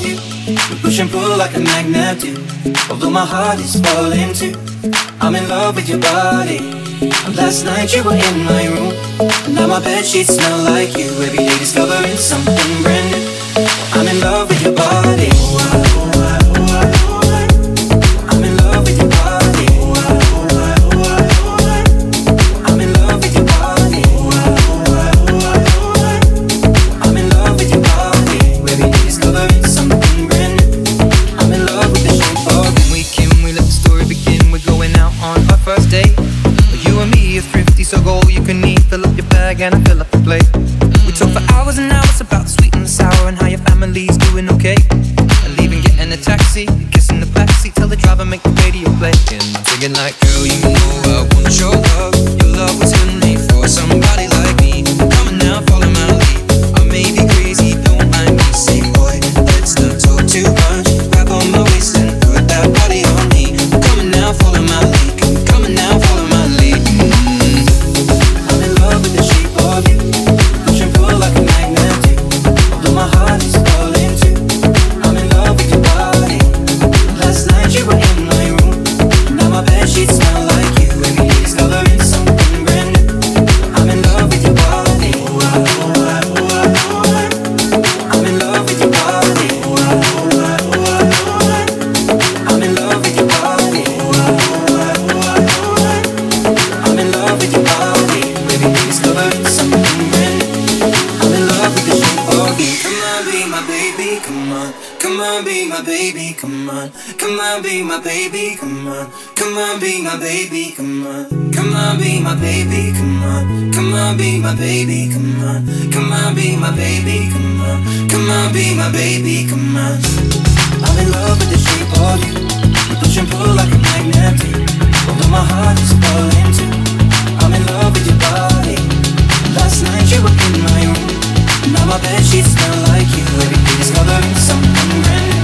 you. We push and pull like a magnet do. Although my heart is falling too, I'm in love with your body. Last night you were in my room, and now my bedsheets smell like you. Every day discovering something brand new. I'm in love with your body. I'm in love with your body. I'm in love with your body. I'm in love with your body. Every day discovering something brand new. I'm in love with the shape of you. We let the story begin. We're going out on our first date. You and me are thrifty, so go all you can eat. Fill up your bag and I fill up the plate. We talk for hours and hours about the sweet and the sour and how your family's doing okay. And leaving, getting a taxi, kissing the backseat, tell the driver make the radio play. And I'm thinking like, girl, you know I want your love. Your love was handmade for somebody like me. Come on now, follow my lead. I may be crazy, don't mind me. Say, boy, let's not talk too much. Grab on my waist and put that body on me. Come on now, follow my lead. Come on now, follow my lead. I'm in love with the shape of you. Push and pull like a magnet do. Although my heart is falling too, I'm in love with your body. Last night you were in my room, now my bedsheets smell like you. Every day discovering something brand new. I'm in love with your body. I'm in love with your body. I'm in love with your body. I'm in love with your body. Every day discovering something brand new. I'm in love with the shape of you. Come on, be my baby, come on. Come on, be my baby, come on. Come on, be my baby, come on. Come on, be my baby, come on. Come on, be my baby, come on. Come on, be my baby, come on. Come on, be my baby, come on. Come on, be my baby, come on. I'm in love with the shape of you. We push and pull like a magnet do. Although my heart is falling too, I'm in love with your body. Last night you were in my room, now my bedsheets smell like you. Every day discovering something brand new.